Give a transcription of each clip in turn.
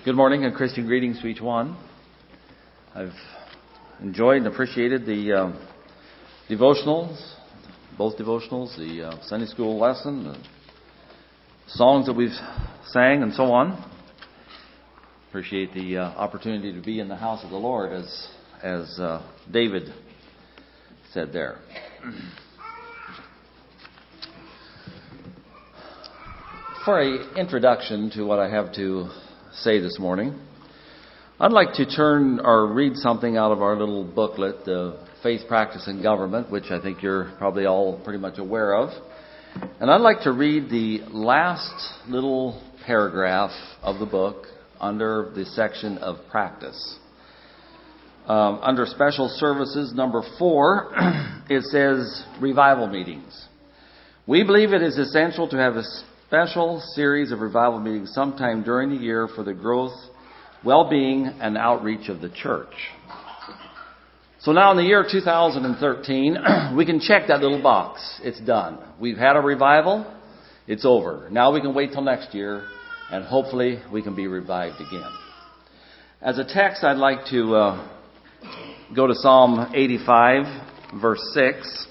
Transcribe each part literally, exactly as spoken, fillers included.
Good morning and Christian greetings to each one. I've enjoyed and appreciated the uh, devotionals, both devotionals, the uh, Sunday school lesson, the songs that we've sang and so on. Appreciate the uh, opportunity to be in the house of the Lord as, as uh, David said there. For an introduction to what I have to say this morning, I'd like to turn or read something out of our little booklet, the Faith, Practice, and Government, which I think you're probably all pretty much aware of. And I'd like to read the last little paragraph of the book under the section of practice. Um, under special services number four, it says revival meetings. We believe it is essential to have a special series of revival meetings sometime during the year for the growth, well-being, and outreach of the church. So now in the year two thousand thirteen, we can check that little box. It's done. We've had a revival. It's over. Now we can wait till next year, and hopefully we can be revived again. As a text, I'd like to uh, go to Psalm eighty-five, verse six.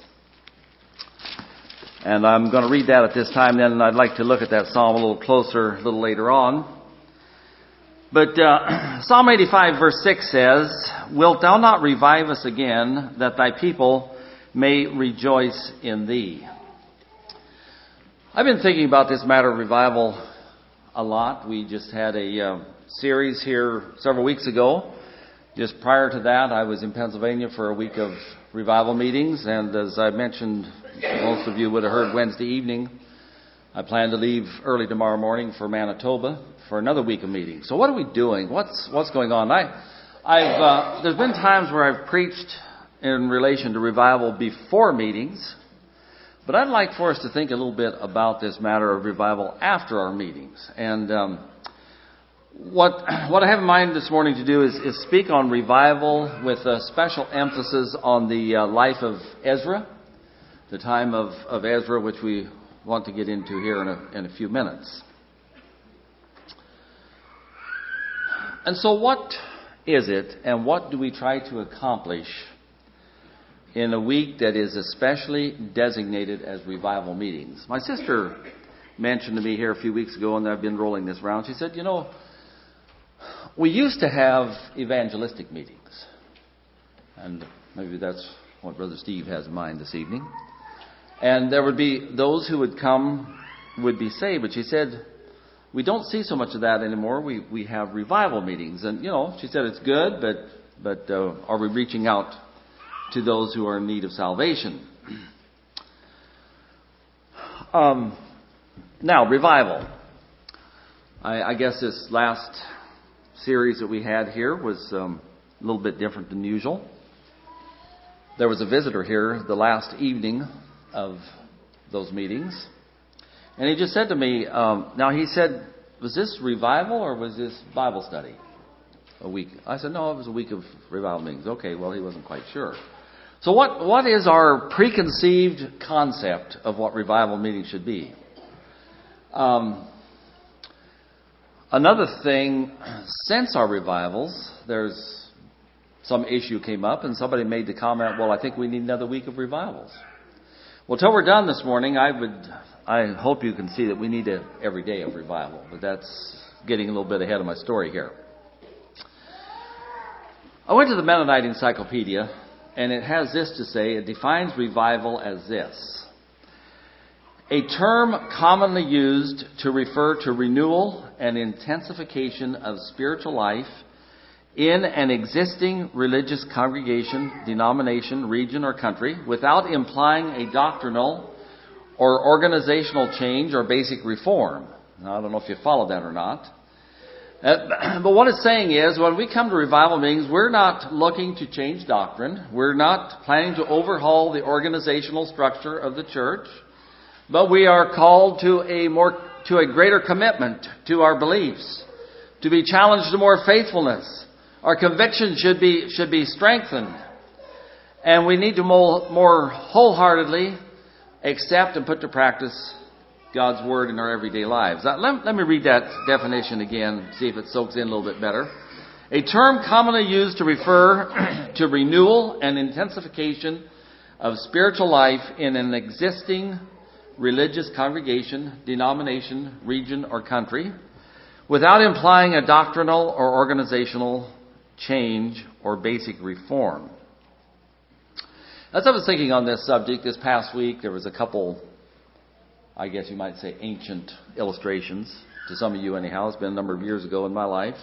And I'm going to read that at this time, then I'd like to look at that psalm a little closer a little later on. But uh, Psalm eighty-five verse six says, "Wilt thou not revive us again, that thy people may rejoice in thee?" I've been thinking about this matter of revival a lot. We just had a uh, series here several weeks ago. Just prior to that, I was in Pennsylvania for a week of revival meetings, and as I mentioned, most of you would have heard Wednesday evening, I plan to leave early tomorrow morning for Manitoba for another week of meetings. So what are we doing? What's what's going on? I, I've uh, there's been times where I've preached in relation to revival before meetings, but I'd like for us to think a little bit about this matter of revival after our meetings. And um, what what I have in mind this morning to do is, is speak on revival with a special emphasis on the uh, life of Ezra, the time of, of Ezra, which we want to get into here in a, in a few minutes. And so what is it, and what do we try to accomplish in a week that is especially designated as revival meetings? My sister mentioned to me here a few weeks ago, and I've been rolling this around. She said, you know, we used to have evangelistic meetings. And maybe that's what Brother Steve has in mind this evening. And there would be those who would come, would be saved. But she said, we don't see so much of that anymore. We we have revival meetings. And, you know, she said it's good, but, but uh, are we reaching out to those who are in need of salvation? Um, now, revival. I, I guess this last series that we had here was um, a little bit different than usual. There was a visitor here the last evening of those meetings, and he just said to me, um, now he said, was this revival or was this Bible study? A week. I said, no, it was a week of revival meetings. Okay, well, he wasn't quite sure. So what what is our preconceived concept of what revival meetings should be? Um, another thing, since our revivals, there's some issue came up and somebody made the comment, well, I think we need another week of revivals. Well, till we're done this morning, I would, I hope you can see that we need a every day of revival, but that's getting a little bit ahead of my story here. I went to the Mennonite Encyclopedia, and it has this to say. It defines revival as this: a term commonly used to refer to renewal and intensification of spiritual life in an existing religious congregation, denomination, region, or country, without implying a doctrinal or organizational change or basic reform. Now, I don't know if you follow that or not. Uh, but what it's saying is, when we come to revival meetings, we're not looking to change doctrine. We're not planning to overhaul the organizational structure of the church. But we are called to a more, to a greater commitment to our beliefs, to be challenged to more faithfulness. Our conviction should be should be strengthened. And we need to more, more wholeheartedly accept and put to practice God's Word in our everyday lives. Uh, let, let me read that definition again, see if it soaks in a little bit better. A term commonly used to refer to renewal and intensification of spiritual life in an existing religious congregation, denomination, region, or country, without implying a doctrinal or organizational change or basic reform. As I was thinking on this subject this past week, there was a couple, I guess you might say, ancient illustrations, to some of you anyhow. It's been a number of years ago in my life.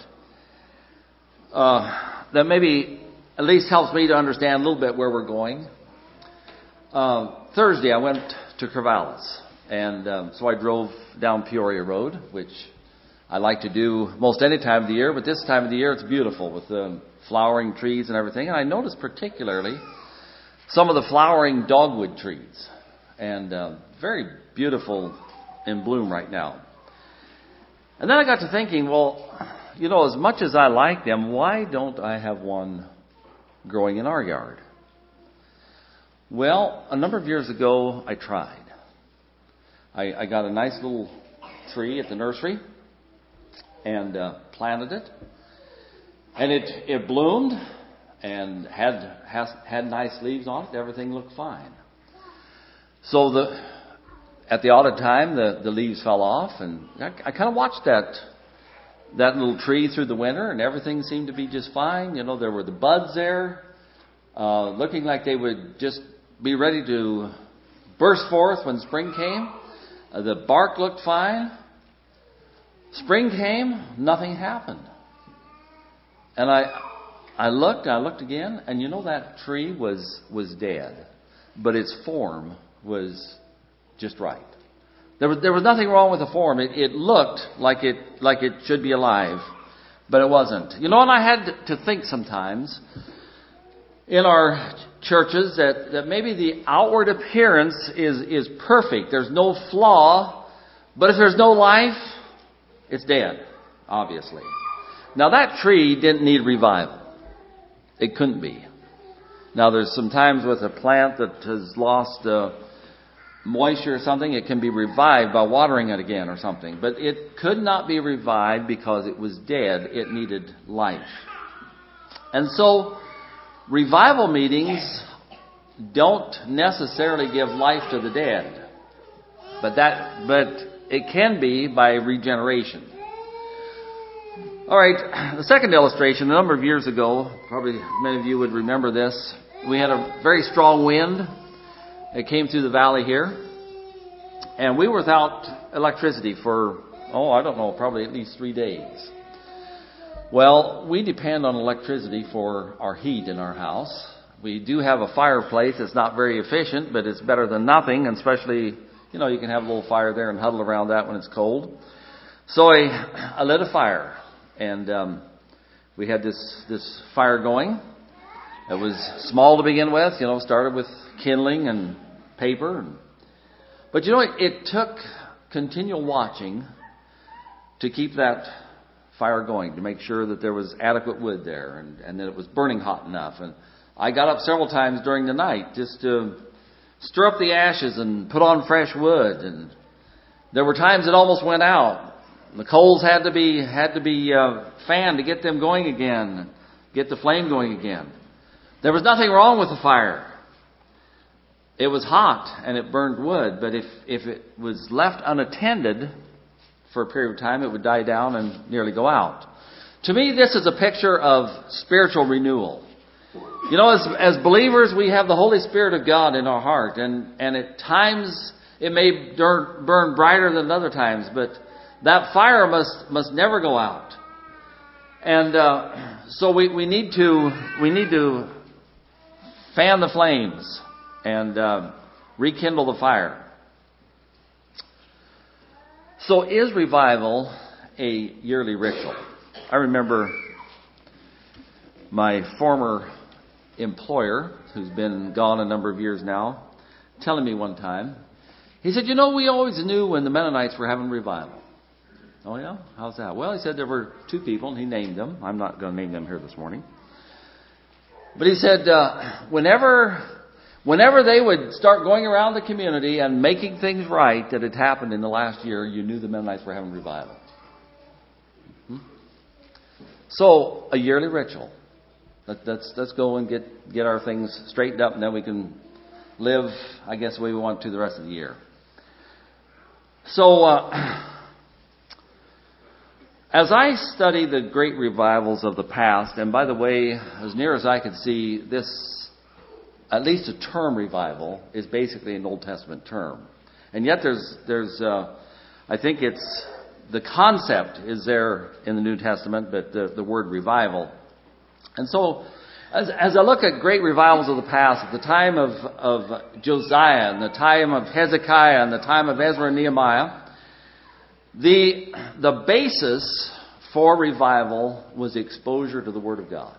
Uh, that maybe at least helps me to understand a little bit where we're going. Uh, Thursday I went to Corvallis, and um, so I drove down Peoria Road, which I like to do most any time of the year, but this time of the year it's beautiful with the flowering trees and everything. And I noticed particularly some of the flowering dogwood trees, and uh, very beautiful in bloom right now. And then I got to thinking, well, you know, as much as I like them, why don't I have one growing in our yard? Well, a number of years ago, I tried. I, I got a nice little tree at the nursery and uh, planted it, and it it bloomed and had has, had nice leaves on it. Everything looked fine. So the at the odd time, the, the leaves fell off, and I, I kind of watched that that little tree through the winter, and everything seemed to be just fine. You know, there were the buds there, uh, looking like they would just be ready to burst forth when spring came. Uh, the bark looked fine. Spring came, nothing happened. And I I looked, I looked again, and you know that tree was, was dead. But its form was just right. There was there was nothing wrong with the form. It, it looked like it like it should be alive, but it wasn't. You know, and I had to think sometimes in our churches that, that maybe the outward appearance is, is perfect. There's no flaw, but if there's no life, it's dead, obviously. Now that tree didn't need revival. It couldn't be. Now there's some times with a plant that has lost uh, moisture or something, it can be revived by watering it again or something. But it could not be revived because it was dead. It needed life. And so revival meetings don't necessarily give life to the dead, but that but it can be by regeneration. All right, the second illustration, a number of years ago, probably many of you would remember this. We had a very strong wind. It came through the valley here, and we were without electricity for, oh, I don't know, probably at least three days. Well, we depend on electricity for our heat in our house. We do have a fireplace. It's not very efficient, but it's better than nothing, and especially, you know, you can have a little fire there and huddle around that when it's cold. So I, I lit a fire, and um, we had this, this fire going. It was small to begin with, you know, started with kindling and paper. And, but, you know, it, it took continual watching to keep that fire going, to make sure that there was adequate wood there and, and that it was burning hot enough. And I got up several times during the night just to stir up the ashes and put on fresh wood. And there were times it almost went out. The coals had to be had to be uh, fanned to get them going again, get the flame going again. There was nothing wrong with the fire. It was hot and it burned wood, but if, if it was left unattended for a period of time, it would die down and nearly go out. To me, this is a picture of spiritual renewal. You know, as, as believers, we have the Holy Spirit of God in our heart, and, and at times it may burn, burn brighter than other times, but that fire must must never go out. And uh, so we, we need to we need to fan the flames and uh, rekindle the fire. So is revival a yearly ritual? I remember my former employer, who's been gone a number of years now, telling me one time, he said, you know, we always knew when the Mennonites were having revival. Oh, yeah? How's that? Well, he said there were two people, and he named them. I'm not going to name them here this morning. But he said, uh, whenever Whenever they would start going around the community and making things right that had happened in the last year, you knew the Mennonites were having revival. Hmm? So, a yearly ritual. Let, let's, let's go and get, get our things straightened up, and then we can live, I guess, the way we want to the rest of the year. So, uh, as I study the great revivals of the past, and by the way, as near as I could see, this, at least a term revival, is basically an Old Testament term. And yet there's, there's, uh, I think it's, the concept is there in the New Testament, but the, the word revival. And so, as, as I look at great revivals of the past, at the time of, of Josiah, and the time of Hezekiah, and the time of Ezra and Nehemiah, The the basis for revival was exposure to the Word of God.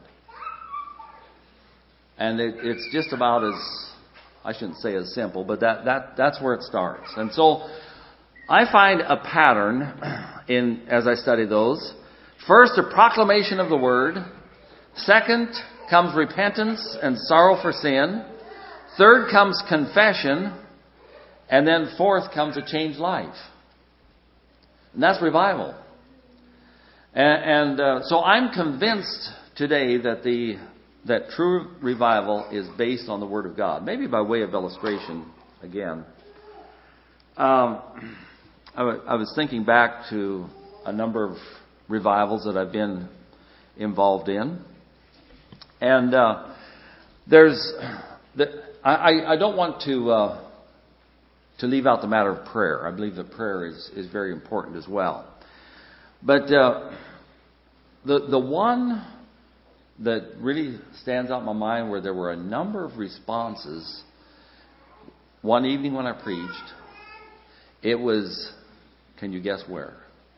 And it, it's just about as, I shouldn't say as simple, but that, that that's where it starts. And so I find a pattern in as I study those. First, a proclamation of the Word. Second comes repentance and sorrow for sin. Third comes confession. And then fourth comes a changed life. And that's revival. And, and uh, so I'm convinced today that the that true revival is based on the Word of God. Maybe by way of illustration, again. Um, I, w- I was thinking back to a number of revivals that I've been involved in. And uh, there's... The, I, I don't want to... Uh, to leave out the matter of prayer. I believe that prayer is, is very important as well. But uh, the the one that really stands out in my mind where there were a number of responses, one evening when I preached, it was, can you guess where?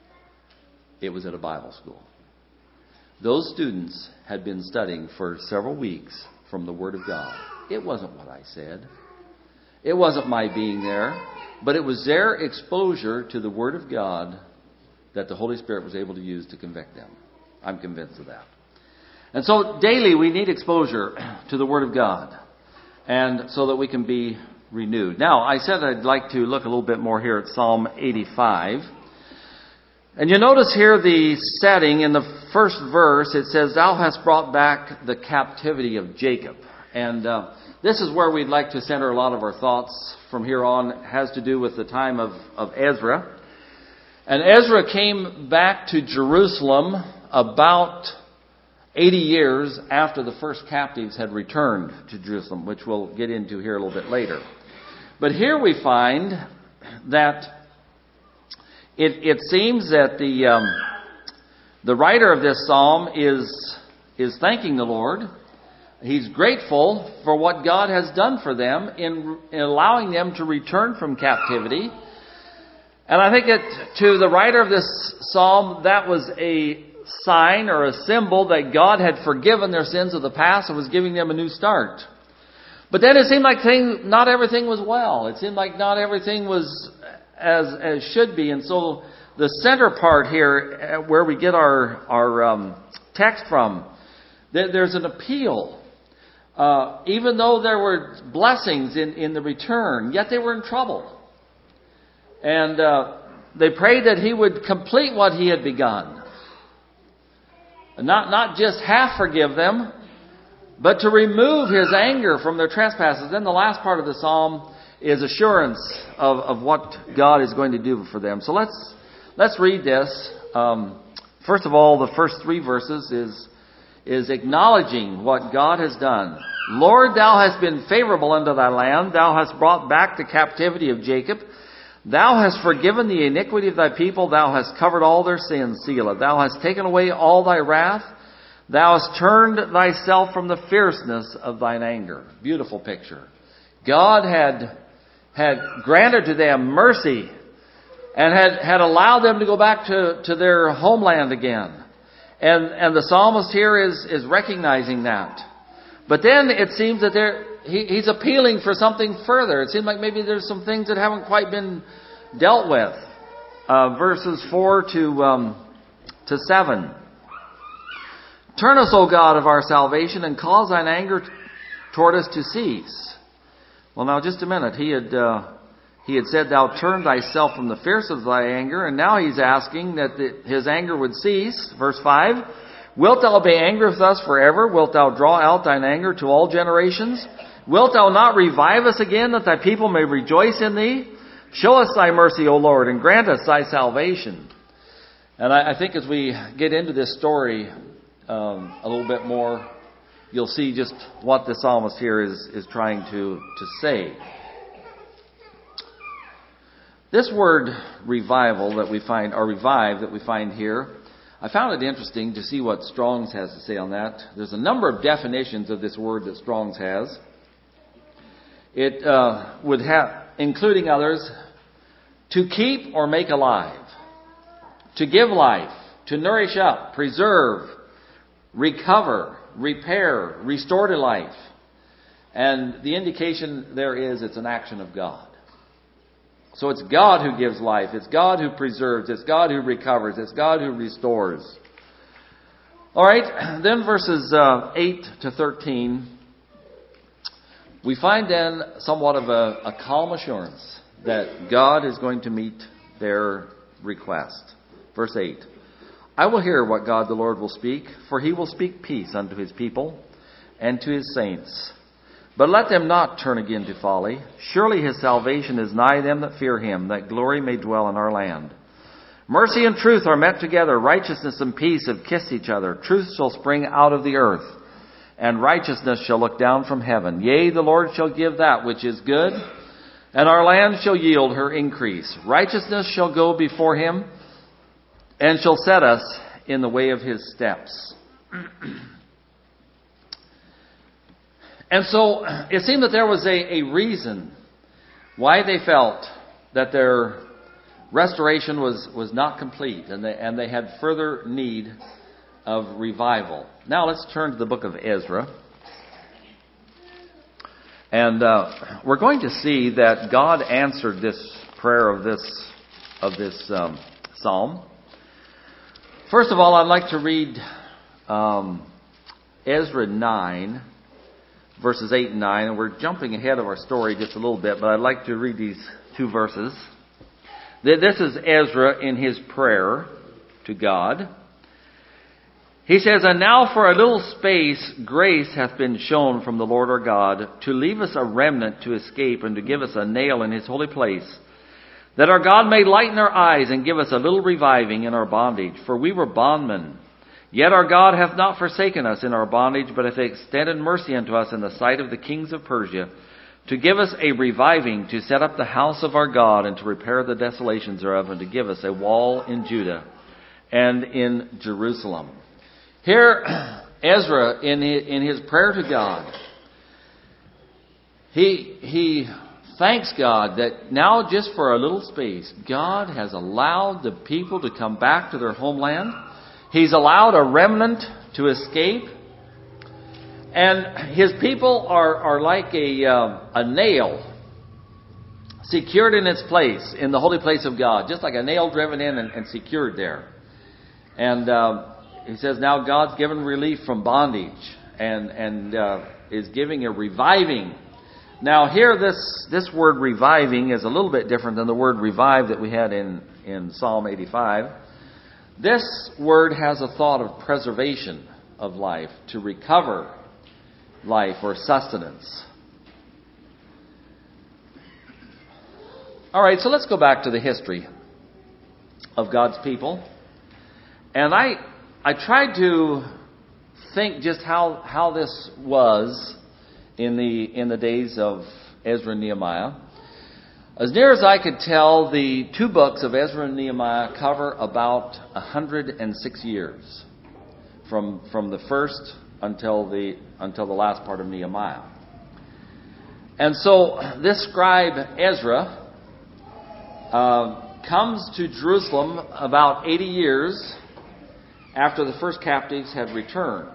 It was at a Bible school. Those students had been studying for several weeks from the Word of God. It wasn't what I said. It wasn't my being there, but it was their exposure to the Word of God that the Holy Spirit was able to use to convict them. I'm convinced of that. And so daily we need exposure to the Word of God, and so that we can be renewed. Now, I said I'd like to look a little bit more here at Psalm eighty-five. And you notice here the setting in the first verse. It says, "Thou hast brought back the captivity of Jacob." And uh, this is where we'd like to center a lot of our thoughts from here on. It has to do with the time of, of Ezra. And Ezra came back to Jerusalem about eighty years after the first captives had returned to Jerusalem, which we'll get into here a little bit later. But here we find that it, it seems that the um, the writer of this psalm is is thanking the Lord. He's grateful for what God has done for them in, in allowing them to return from captivity. And I think that to the writer of this psalm, that was a sign or a symbol that God had forgiven their sins of the past and was giving them a new start. But then it seemed like thing, not everything was well. It seemed like not everything was as as should be. And so the center part here, where we get our, our um, text from, there's an appeal. Uh, even though there were blessings in, in the return, yet they were in trouble. And uh, they prayed that He would complete what He had begun. Not, not just half forgive them, but to remove His anger from their trespasses. Then the last part of the psalm is assurance of, of what God is going to do for them. So let's let's read this. Um, first of all, the first three verses is is acknowledging what God has done. "Lord, Thou hast been favorable unto Thy land. Thou hast brought back the captivity of Jacob. Thou hast forgiven the iniquity of Thy people. Thou hast covered all their sins. Selah. Thou hast taken away all Thy wrath. Thou hast turned Thyself from the fierceness of Thine anger." Beautiful picture. God had had granted to them mercy and had, had allowed them to go back to, to their homeland again. And and the psalmist here is, is recognizing that. But then it seems that there he, he's appealing for something further. It seems like maybe there's some things that haven't quite been dealt with. Uh, verses four to um, to seven. "Turn us, O God of our salvation, and cause Thine anger toward us to cease. Well, now just a minute. He had uh, he had said, "Thou turn thyself from the fierce of thy anger," and now he's asking that the, his anger would cease. Verse five: "Wilt thou be angry with us forever? Wilt thou draw out thine anger to all generations? Wilt thou not revive us again, that thy people may rejoice in thee? Show us thy mercy, O Lord, and grant us thy salvation." And I, I think as we get into this story um, a little bit more, you'll see just what the psalmist here is, is trying to, to say. This word revival that we find, or revive that we find here, I found it interesting to see what Strong's has to say on that. There's a number of definitions of this word that Strong's has. It uh, would have, including others, to keep or make alive, to give life, to nourish up, preserve, recover, repair, restore to life. And the indication there is it's an action of God. So it's God who gives life. It's God who preserves. It's God who recovers. It's God who restores. All right, then verses uh, eight to thirteen, we find then somewhat of a, a calm assurance that God is going to meet their request. Verse eight: "I will hear what God the Lord will speak, for he will speak peace unto his people and to his saints. But let them not turn again to folly. Surely his salvation is nigh them that fear him, that glory may dwell in our land. Mercy and truth are met together. Righteousness and peace have kissed each other. Truth shall spring out of the earth, and righteousness shall look down from heaven. Yea, the Lord shall give that which is good, and our land shall yield her increase. Righteousness shall go before him, and shall set us in the way of his steps." And so it seemed that there was a, a reason why they felt that their restoration was, was not complete, and they, and they had further need of revival. Now let's turn to the book of Ezra. And uh, we're going to see that God answered this prayer of this, of this um, psalm. First of all, I'd like to read um, Ezra nine, verses eight and nine. And we're jumping ahead of our story just a little bit, but I'd like to read these two verses. This is Ezra in his prayer to God. He says, "And now for a little space grace hath been shown from the Lord our God, to leave us a remnant to escape, and to give us a nail in his holy place, that our God may lighten our eyes, and give us a little reviving in our bondage. For we were bondmen. Yet our God hath not forsaken us in our bondage, but hath extended mercy unto us in the sight of the kings of Persia, to give us a reviving, to set up the house of our God, and to repair the desolations thereof, and to give us a wall in Judah and in Jerusalem." Here, Ezra, in his, in his prayer to God, he, he thanks God that now, just for a little space, God has allowed the people to come back to their homeland. He's allowed a remnant to escape. And his people are, are like a, uh, a nail secured in its place, in the holy place of God. Just like a nail driven in and, and secured there. And uh, he says now God's given relief from bondage and, and uh, is giving a reviving. Now here this, this word reviving is a little bit different than the word revive that we had in, in Psalm eighty-five. This word has a thought of preservation of life, to recover life or sustenance. All right, so let's go back to the history of God's people. And I I tried to think just how, how this was in the in the days of Ezra and Nehemiah. As near as I could tell, the two books of Ezra and Nehemiah cover about one hundred six years, from from the first until the until the last part of Nehemiah. And so this scribe Ezra uh, comes to Jerusalem about eighty years after the first captives had returned.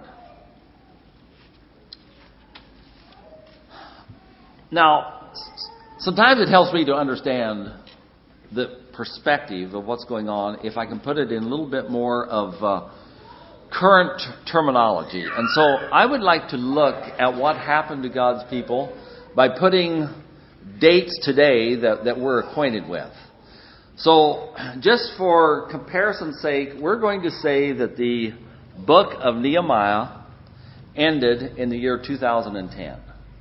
Now, sometimes it helps me to understand the perspective of what's going on if I can put it in a little bit more of uh, current terminology. And so I would like to look at what happened to God's people by putting dates today that, that we're acquainted with. So just for comparison's sake, we're going to say that the book of Nehemiah ended in the year two thousand ten.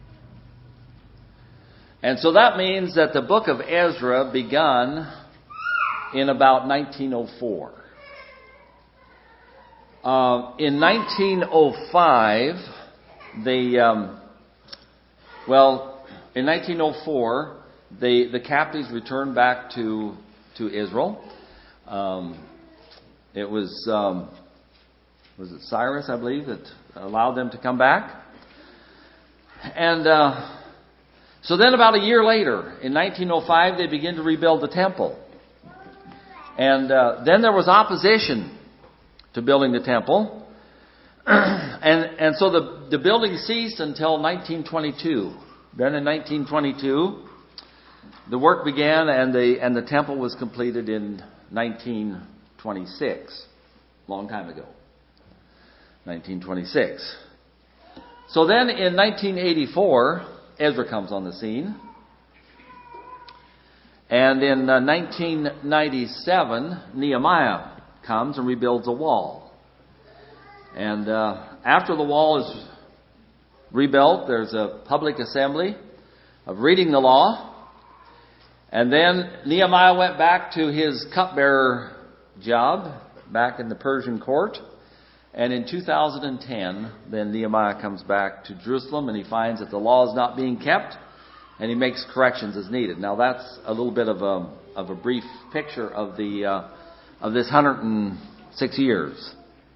And so that means that the book of Ezra begun in about nineteen oh four. Uh, in nineteen oh five, they, um, well, in nineteen oh four, they, the captives returned back to to Israel. Um, it was um, was it Cyrus, I believe, that allowed them to come back. And uh, so then about a year later, in nineteen oh five, they began to rebuild the temple. And uh, then there was opposition to building the temple. and and so the, the building ceased until nineteen twenty-two. Then in nineteen twenty-two, the work began and the, and the temple was completed in nineteen twenty-six. Long time ago. nineteen twenty-six. So then in nineteen eighty-four, Ezra comes on the scene. And in uh, nineteen ninety-seven, Nehemiah comes and rebuilds a wall. And uh, after the wall is rebuilt, there's a public assembly of reading the law. And then Nehemiah went back to his cupbearer job back in the Persian court. And in two thousand ten, then Nehemiah comes back to Jerusalem and he finds that the law is not being kept. And he makes corrections as needed. Now that's a little bit of a of a brief picture of the uh, of this one hundred six years.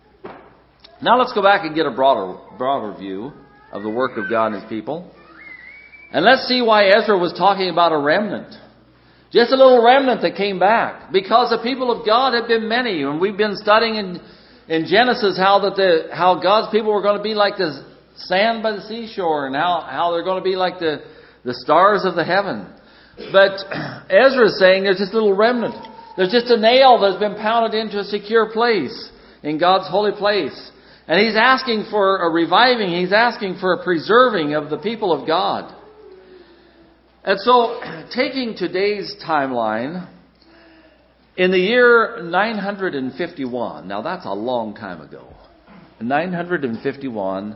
Now let's go back and get a broader broader view of the work of God and His people, and let's see why Ezra was talking about a remnant, just a little remnant that came back, because the people of God have been many, and we've been studying in in Genesis how that the how God's people were going to be like the sand by the seashore, and how how they're going to be like the the stars of the heaven. But Ezra is saying there's just a little remnant. There's just a nail that's been pounded into a secure place in God's holy place. And he's asking for a reviving. He's asking for a preserving of the people of God. And so, taking today's timeline, in the year nine hundred fifty-one, now that's a long time ago. In nine hundred fifty-one,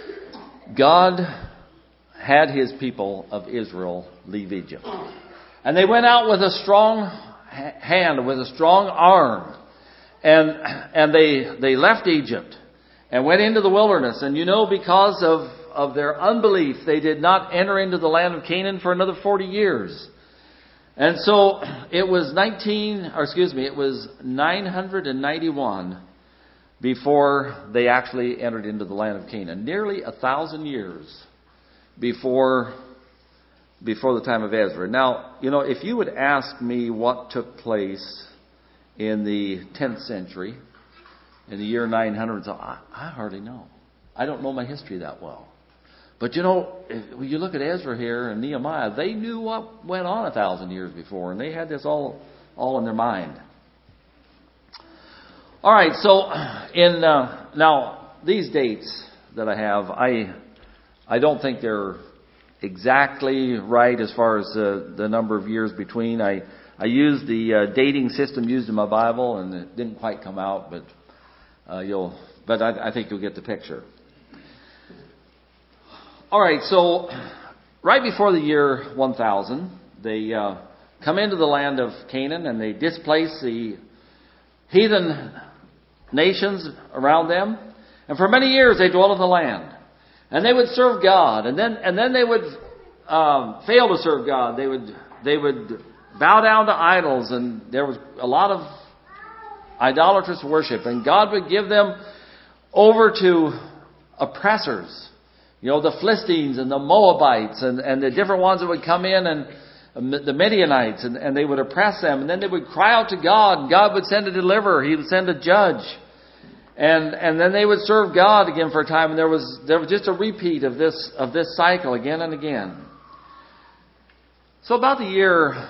God had His people of Israel leave Egypt. And they went out with a strong hand, with a strong arm. And and they they left Egypt and went into the wilderness. And you know, because of, of their unbelief, they did not enter into the land of Canaan for another forty years. And so it was nineteen, or excuse me, it was nine hundred ninety-one before they actually entered into the land of Canaan. Nearly a thousand years before before the time of Ezra. Now, you know, if you would ask me what took place in the tenth century, in the year nine hundred, so I, I hardly know. I don't know my history that well. But you know, if, when you look at Ezra here and Nehemiah, they knew what went on a thousand years before, and they had this all all in their mind. All right, so in uh, now these dates that I have, I I don't think they're exactly right as far as uh, the number of years between. I I used the uh, dating system used in my Bible, and it didn't quite come out, but uh, you'll. But I, I think you'll get the picture. All right, so right before the year one thousand, they uh, come into the land of Canaan and they displace the heathen nations around them, and for many years they dwell in the land. And they would serve God, and then and then they would um, fail to serve God. They would they would bow down to idols, and there was a lot of idolatrous worship. And God would give them over to oppressors, you know, the Philistines and the Moabites, and, and the different ones that would come in, and the Midianites, and, and they would oppress them. And then they would cry out to God, and God would send a deliverer. He would send a judge. And and then they would serve God again for a time, and there was there was just a repeat of this of this cycle again and again. So about the year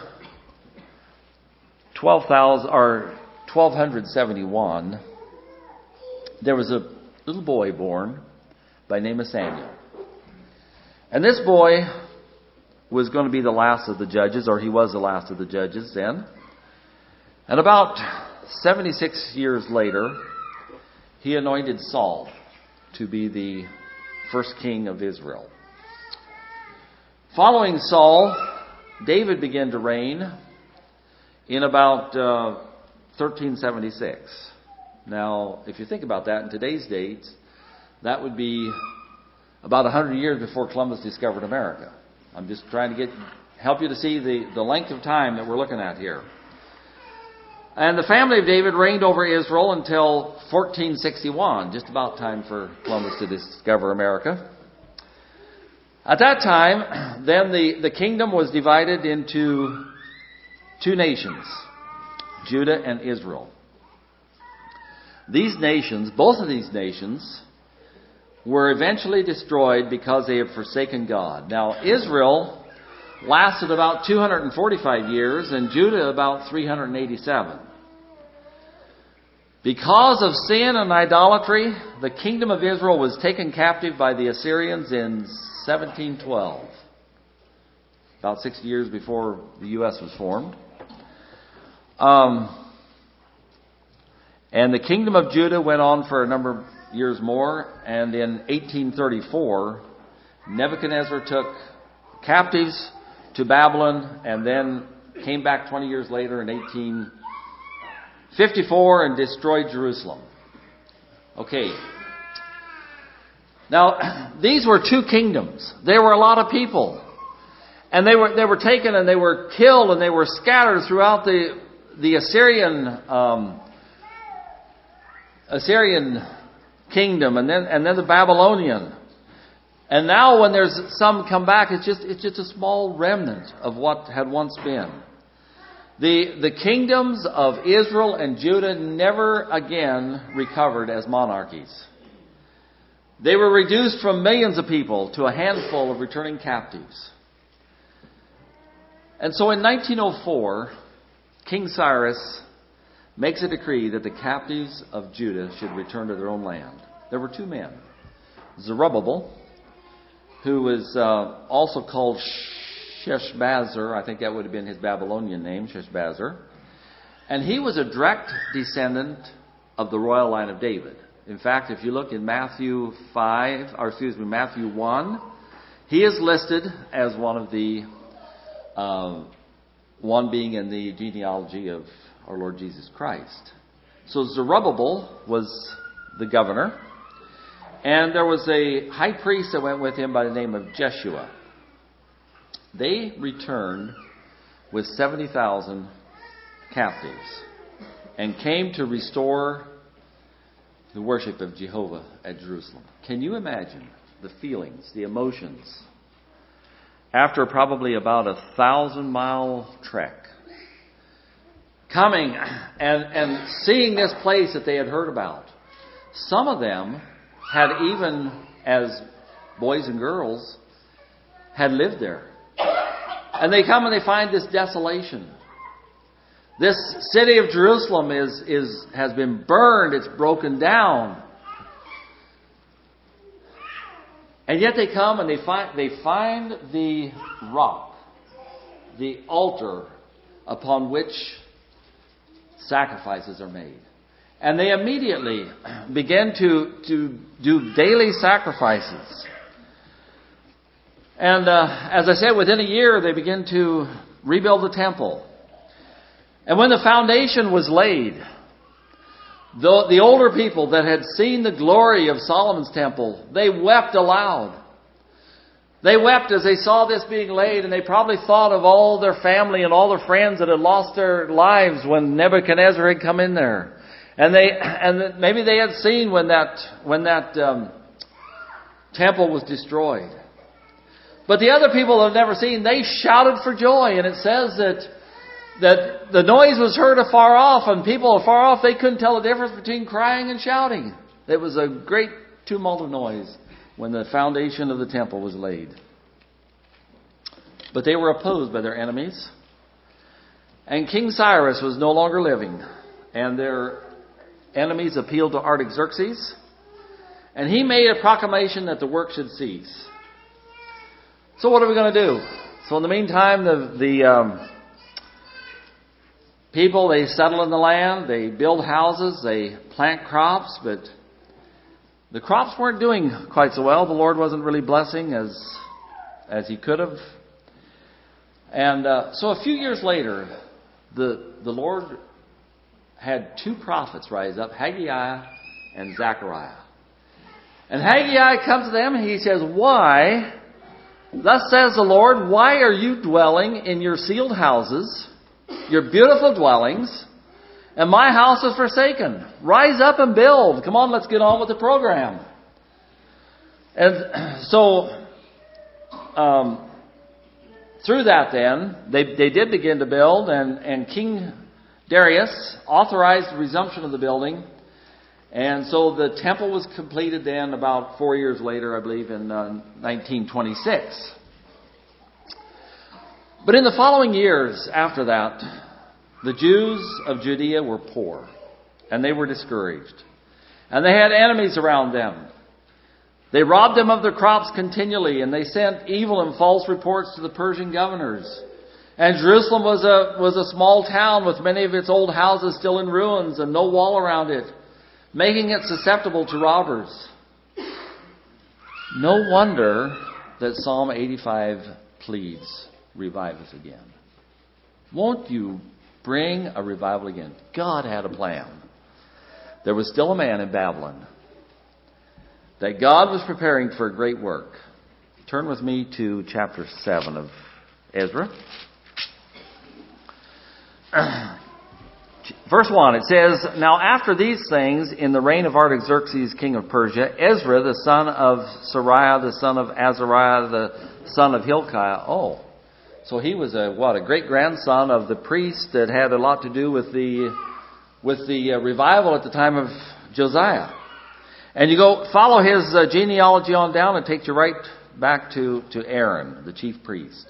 twelve thousand or twelve seventy-one, there was a little boy born by the name of Samuel, and this boy was going to be the last of the judges, or he was the last of the judges then. And about seventy-six years later, he anointed Saul to be the first king of Israel. Following Saul, David began to reign in about uh, thirteen seventy-six. Now, if you think about that in today's dates, that would be about one hundred years before Columbus discovered America. I'm just trying to get help you to see the, the length of time that we're looking at here. And the family of David reigned over Israel until fourteen sixty-one, just about time for Columbus to discover America. At that time, then the, the kingdom was divided into two nations, Judah and Israel. These nations, both of these nations, were eventually destroyed because they had forsaken God. Now, Israel lasted about two hundred forty-five years and Judah about three hundred eighty-seven. Because of sin and idolatry, the kingdom of Israel was taken captive by the Assyrians in seventeen twelve, about sixty years before the U S was formed. Um, and the kingdom of Judah went on for a number of years more, and in eighteen thirty-four, Nebuchadnezzar took captives to Babylon and then came back twenty years later in eighteen fifty-four and destroyed Jerusalem. Okay. Now, these were two kingdoms. There were a lot of people. And they were they were taken and they were killed and they were scattered throughout the the Assyrian um, Assyrian kingdom and then and then the Babylonian. And now when there's some come back, it's just it's just a small remnant of what had once been. The the kingdoms of Israel and Judah never again recovered as monarchies. They were reduced from millions of people to a handful of returning captives. And so in nineteen oh four, King Cyrus makes a decree that the captives of Judah should return to their own land. There were two men. Zerubbabel, who was uh, also called Sheshbazzar, I think that would have been his Babylonian name, Sheshbazzar. And he was a direct descendant of the royal line of David. In fact, if you look in Matthew five, or excuse me, Matthew one, he is listed as one of the, uh, one being in the genealogy of our Lord Jesus Christ. So Zerubbabel was the governor, and there was a high priest that went with him by the name of Jeshua. They returned with seventy thousand captives and came to restore the worship of Jehovah at Jerusalem. Can you imagine the feelings, the emotions, after probably about a thousand mile trek, coming and, and seeing this place that they had heard about? Some of them had even, as boys and girls, had lived there. And they come and they find this desolation. This city of Jerusalem is, is, has been burned. It's broken down. And yet they come and they find, they find the rock, the altar upon which sacrifices are made. And they immediately begin to, to do daily sacrifices. And uh, as I said, within a year they begin to rebuild the temple. And when the foundation was laid, the, the older people that had seen the glory of Solomon's temple, they wept aloud. They wept as they saw this being laid, and they probably thought of all their family and all their friends that had lost their lives when Nebuchadnezzar had come in there. And they and maybe they had seen when that when that um, temple was destroyed. But the other people that had never seen, they shouted for joy, and it says that that the noise was heard afar off, and people afar off, they couldn't tell the difference between crying and shouting. It was a great tumult of noise when the foundation of the temple was laid. But they were opposed by their enemies. And King Cyrus was no longer living. And their enemies appealed to Artaxerxes. And he made a proclamation that the work should cease. So what are we going to do? So in the meantime, the, the um, people, they settle in the land, they build houses, they plant crops, but the crops weren't doing quite so well. The Lord wasn't really blessing as as He could have. And uh, so a few years later, the the Lord had two prophets rise up, Haggai and Zechariah. And Haggai comes to them and he says, "Why, thus says the Lord, why are you dwelling in your sealed houses, your beautiful dwellings, and my house is forsaken? Rise up and build. Come on, let's get on with the program." And so, um, through that then, they, they did begin to build, and, and King Darius authorized the resumption of the building. And so the temple was completed then about four years later, I believe, in uh, nineteen twenty-six. But in the following years after that, the Jews of Judea were poor, and they were discouraged. And they had enemies around them. They robbed them of their crops continually, and they sent evil and false reports to the Persian governors. And Jerusalem was a was a small town with many of its old houses still in ruins and no wall around it, making it susceptible to robbers. No wonder that Psalm eighty-five pleads, "Revive us again." Won't you bring a revival again? God had a plan. There was still a man in Babylon that God was preparing for a great work. Turn with me to chapter seven of Ezra. Verse one, it says, "Now after these things, in the reign of Artaxerxes, king of Persia, Ezra, the son of Sariah, the son of Azariah, the son of Hilkiah." Oh, so he was a what? A great grandson of the priest that had a lot to do with the with the uh, revival at the time of Josiah. And you go follow his uh, genealogy on down, and it takes you right back to to Aaron, the chief priest.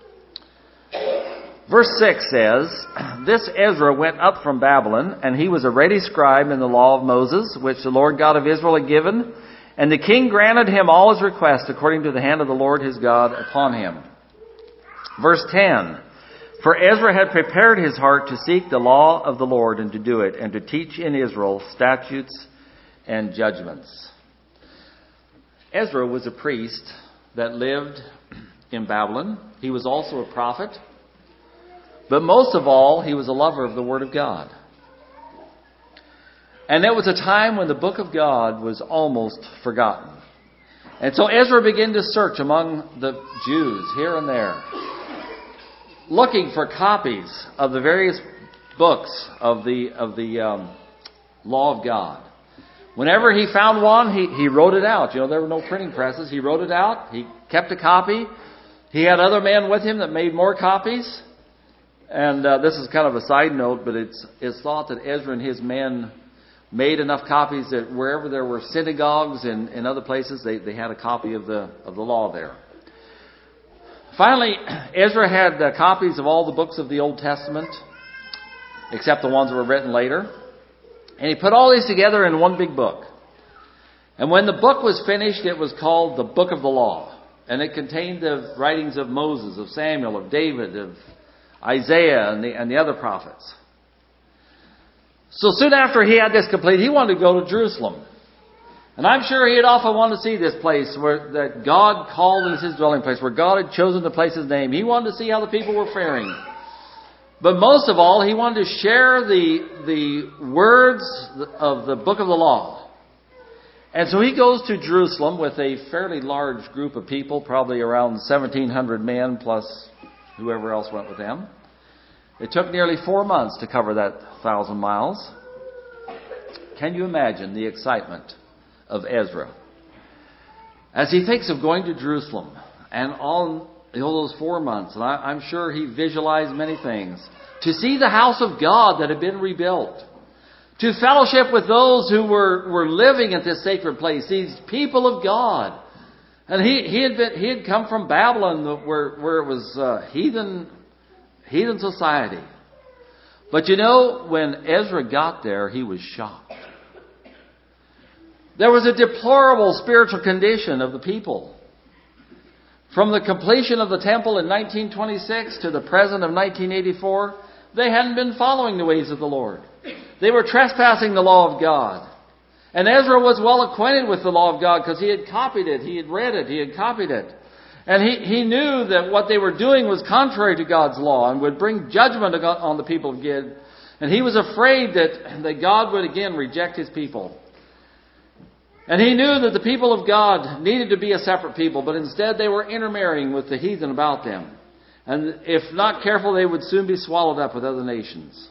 Verse six says, "This Ezra went up from Babylon, and he was a ready scribe in the law of Moses, which the Lord God of Israel had given. And the king granted him all his requests according to the hand of the Lord his God upon him." Verse ten, "For Ezra had prepared his heart to seek the law of the Lord and to do it, and to teach in Israel statutes and judgments." Ezra was a priest that lived in Babylon. He was also a prophet. But most of all, he was a lover of the Word of God. And it was a time when the book of God was almost forgotten. And so Ezra began to search among the Jews here and there, looking for copies of the various books of the of the um, law of God. Whenever he found one, he, he wrote it out. You know, there were no printing presses. He wrote it out. He kept a copy. He had other men with him that made more copies. And uh, this is kind of a side note, but it's it's thought that Ezra and his men made enough copies that wherever there were synagogues and, and other places, they, they had a copy of the of the law there. Finally, Ezra had uh, copies of all the books of the Old Testament, except the ones that were written later. And he put all these together in one big book. And when the book was finished, it was called the Book of the Law. And it contained the writings of Moses, of Samuel, of David, of Isaiah, and the, and the other prophets. So soon after he had this complete, he wanted to go to Jerusalem. And I'm sure he had often wanted to see this place where that God called as his dwelling place, where God had chosen to place his name. He wanted to see how the people were faring. But most of all, he wanted to share the, the words of the book of the law. And so he goes to Jerusalem with a fairly large group of people, probably around seventeen hundred men plus whoever else went with them. It took nearly four months to cover that thousand miles. Can you imagine the excitement of Ezra as he thinks of going to Jerusalem and all, all those four months? And I, I'm sure he visualized many things. To see the house of God that had been rebuilt. To fellowship with those who were, were living at this sacred place. These people of God. And he, he had been, he had come from Babylon where, where it was uh, heathen, heathen society. But you know, when Ezra got there, he was shocked. There was a deplorable spiritual condition of the people. From the completion of the temple in nineteen twenty-six to the present of nineteen eighty-four, they hadn't been following the ways of the Lord. They were trespassing the law of God. And Ezra was well acquainted with the law of God because he had copied it, he had read it, he had copied it. And he, he knew that what they were doing was contrary to God's law and would bring judgment on the people of Gid. And he was afraid that, that God would again reject his people. And he knew that the people of God needed to be a separate people, but instead they were intermarrying with the heathen about them. And if not careful, they would soon be swallowed up with other nations.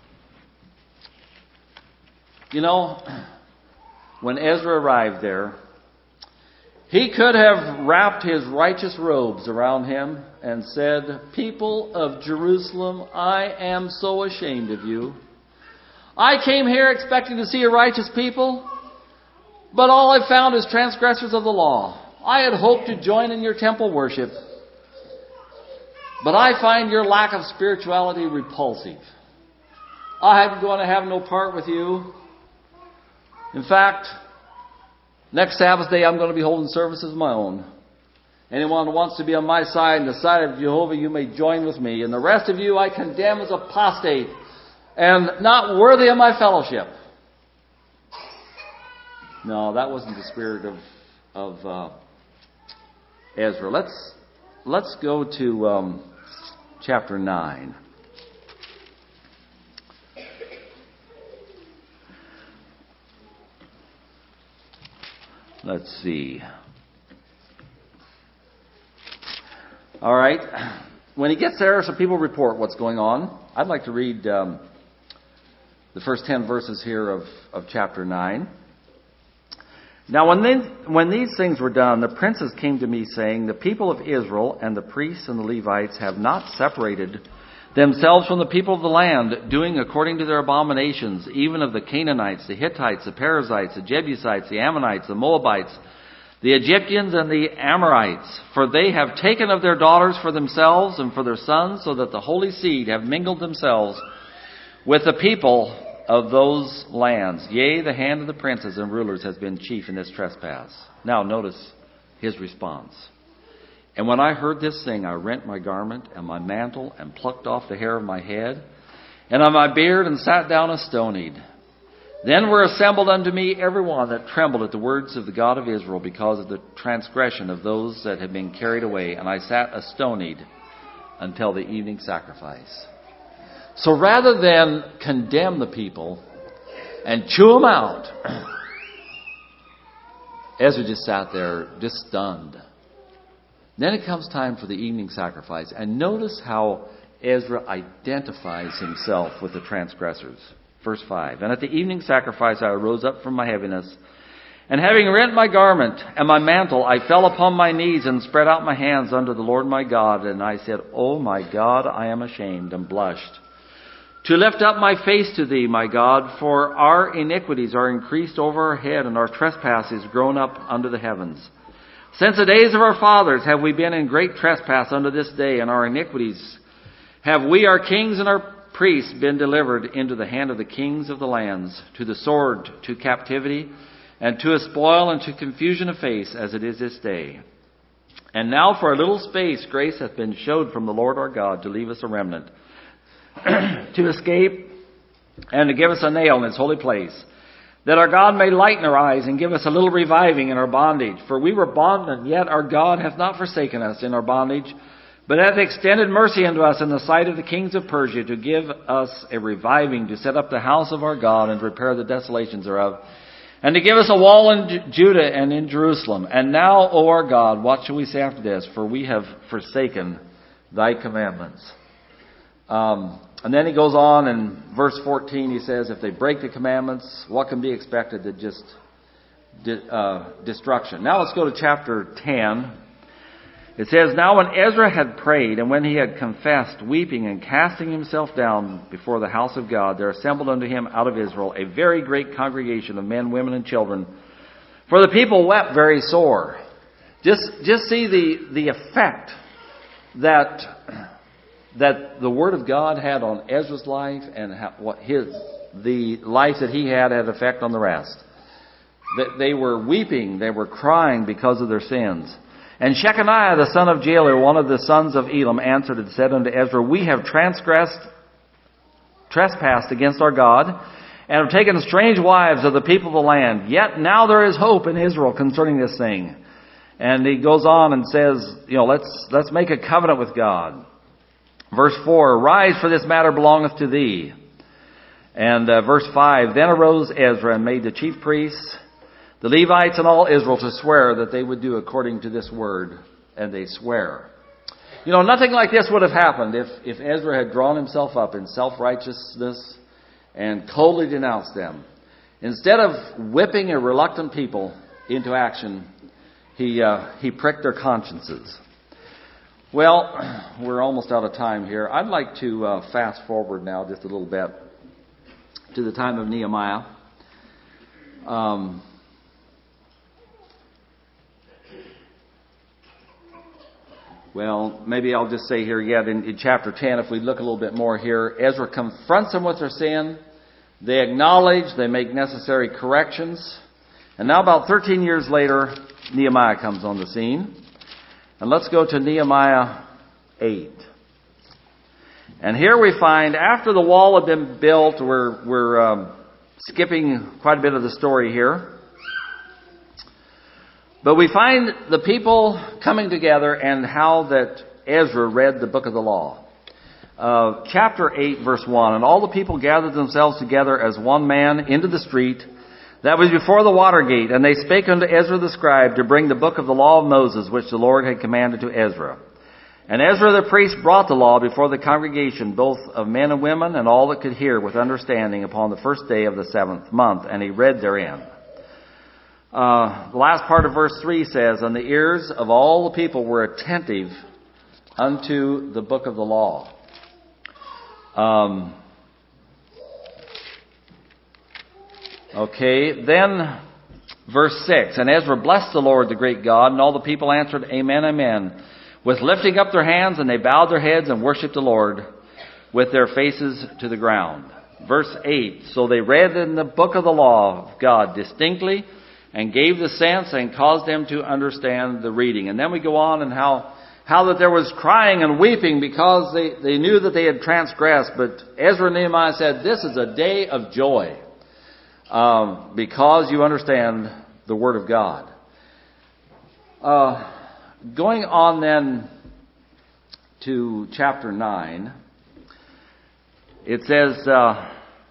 You know, when Ezra arrived there, he could have wrapped his righteous robes around him and said, "People of Jerusalem, I am so ashamed of you. I came here expecting to see a righteous people, but all I've found is transgressors of the law. I had hoped to join in your temple worship, but I find your lack of spirituality repulsive. I'm going to have no part with you. In fact, next Sabbath day I'm going to be holding services of my own. Anyone who wants to be on my side and the side of Jehovah, you may join with me. And the rest of you I condemn as apostate and not worthy of my fellowship." No, that wasn't the spirit of of uh, Ezra. Let's let's go to um, chapter nine. Let's see. All right. When he gets there, some people report what's going on. I'd like to read um, the first ten verses here of, of chapter nine. "Now when, they, when these things were done, the princes came to me, saying, The people of Israel and the priests and the Levites have not separated themselves from the people of the land, doing according to their abominations, even of the Canaanites, the Hittites, the Perizzites, the Jebusites, the Ammonites, the Moabites, the Egyptians, and the Amorites. For they have taken of their daughters for themselves and for their sons, so that the holy seed have mingled themselves with the people of those lands. Yea, the hand of the princes and rulers has been chief in this trespass." Now notice his response. "And when I heard this thing, I rent my garment and my mantle and plucked off the hair of my head and on my beard and sat down astonied. Then were assembled unto me every one that trembled at the words of the God of Israel, because of the transgression of those that had been carried away. And I sat astonied until the evening sacrifice." So rather than condemn the people and chew them out, Ezra just sat there, just stunned. Then it comes time for the evening sacrifice. And notice how Ezra identifies himself with the transgressors. Verse five. "And at the evening sacrifice I arose up from my heaviness, and having rent my garment and my mantle, I fell upon my knees and spread out my hands unto the Lord my God. And I said, O my God, I am ashamed and blushed to lift up my face to thee, my God, for our iniquities are increased over our head, and our trespasses grown up under the heavens. Since the days of our fathers have we been in great trespass unto this day, and our iniquities have we, our kings and our priests, been delivered into the hand of the kings of the lands, to the sword, to captivity, and to a spoil, and to confusion of face, as it is this day. And now for a little space grace hath been showed from the Lord our God to leave us a remnant, to escape, and to give us a nail in its holy place, that our God may lighten our eyes and give us a little reviving in our bondage. For we were bondmen, yet our God hath not forsaken us in our bondage, but hath extended mercy unto us in the sight of the kings of Persia, to give us a reviving, to set up the house of our God, and to repair the desolations thereof, and to give us a wall in Judah and in Jerusalem. And now, O our God, what shall we say after this? For we have forsaken thy commandments." Um, and then he goes on in verse fourteen, he says, if they break the commandments, what can be expected? That just uh, destruction. Now let's go to chapter ten. It says, Now when Ezra had prayed, and when he had confessed, weeping and casting himself down before the house of God, there assembled unto him out of Israel a very great congregation of men, women, and children. For the people wept very sore. Just, just see the, the effect that, that the Word of God had on Ezra's life, and how, what his, the life that he had had effect on the rest. That they were weeping, they were crying because of their sins. And Shechaniah, the son of Jael, one of the sons of Elam, answered and said unto Ezra, We have transgressed, trespassed against our God, and have taken strange wives of the people of the land. Yet now there is hope in Israel concerning this thing. And he goes on and says, you know, let's, let's make a covenant with God. Verse four, Arise, for this matter belongeth to thee. And uh, verse five, Then arose Ezra and made the chief priests, the Levites, and all Israel to swear that they would do according to this word. And they swear. You know, nothing like this would have happened if, if Ezra had drawn himself up in self-righteousness and coldly denounced them. Instead of whipping a reluctant people into action, he uh, he pricked their consciences. Well, we're almost out of time here. I'd like to uh, fast forward now just a little bit to the time of Nehemiah. Um, well, maybe I'll just say here yet in, in chapter ten, if we look a little bit more here, Ezra confronts them with their sin. They acknowledge, they make necessary corrections. And now about thirteen years later, Nehemiah comes on the scene. And let's go to Nehemiah eight. And here we find, after the wall had been built, we're, we're um, skipping quite a bit of the story here. But we find the people coming together and how that Ezra read the book of the law. Uh, chapter eight, verse one, And all the people gathered themselves together as one man into the street that was before the water gate, and they spake unto Ezra the scribe to bring the book of the law of Moses, which the Lord had commanded to Ezra. And Ezra the priest brought the law before the congregation, both of men and women, and all that could hear with understanding upon the first day of the seventh month, and he read therein. Uh, the last part of verse three says, And the ears of all the people were attentive unto the book of the law. Um, okay, then verse six, And Ezra blessed the Lord, the great God, and all the people answered, Amen, Amen, with lifting up their hands, and they bowed their heads and worshipped the Lord with their faces to the ground. Verse eight, So they read in the book of the law of God distinctly, and gave the sense and caused them to understand the reading. And then we go on and how how that there was crying and weeping because they, they knew that they had transgressed. But Ezra and Nehemiah said, this is a day of joy um, because you understand the Word of God. Uh, going on then to chapter nine, it says... Uh,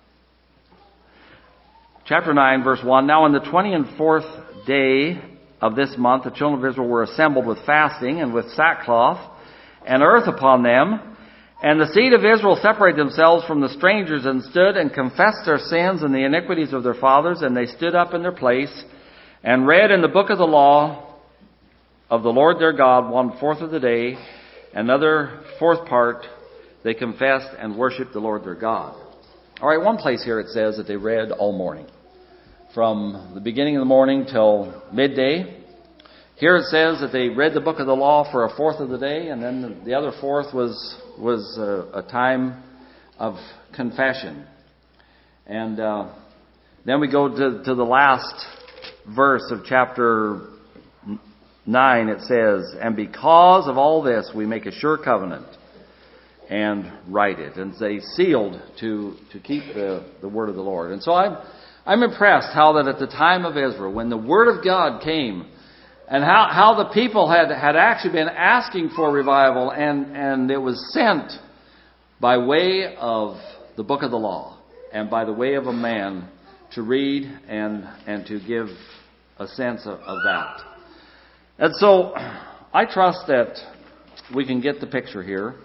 Chapter nine, verse one, Now on the twentieth and fourth day of this month, the children of Israel were assembled with fasting and with sackcloth and earth upon them. And the seed of Israel separated themselves from the strangers and stood and confessed their sins and the iniquities of their fathers. And they stood up in their place and read in the book of the law of the Lord their God one fourth of the day. Another fourth part they confessed and worshipped the Lord their God. All right, one place here it says that they read all morning. From the beginning of the morning till midday. Here it says that they read the book of the law for a fourth of the day, and then the other fourth was was a, a time of confession. And uh, then we go to, to the last verse of chapter nine. It says, And because of all this we make a sure covenant and write it. And they sealed to, to keep the, the word of the Lord. And so I'm, I'm impressed how that at the time of Ezra, when the word of God came, and how, how the people had, had actually been asking for revival, and, and it was sent by way of the book of the law, and by the way of a man to read and, and to give a sense of, of that. And so I trust that we can get the picture here.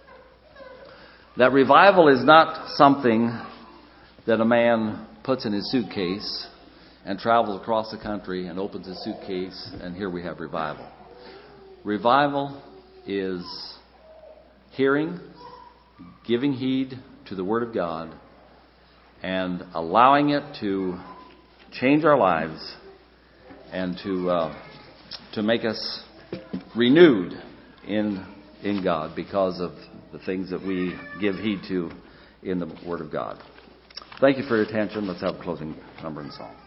That revival is not something that a man puts in his suitcase and travels across the country and opens his suitcase and here we have revival. Revival is hearing, giving heed to the Word of God, and allowing it to change our lives and to uh, to make us renewed in in God because of the things that we give heed to in the Word of God. Thank you for your attention. Let's have a closing number and song.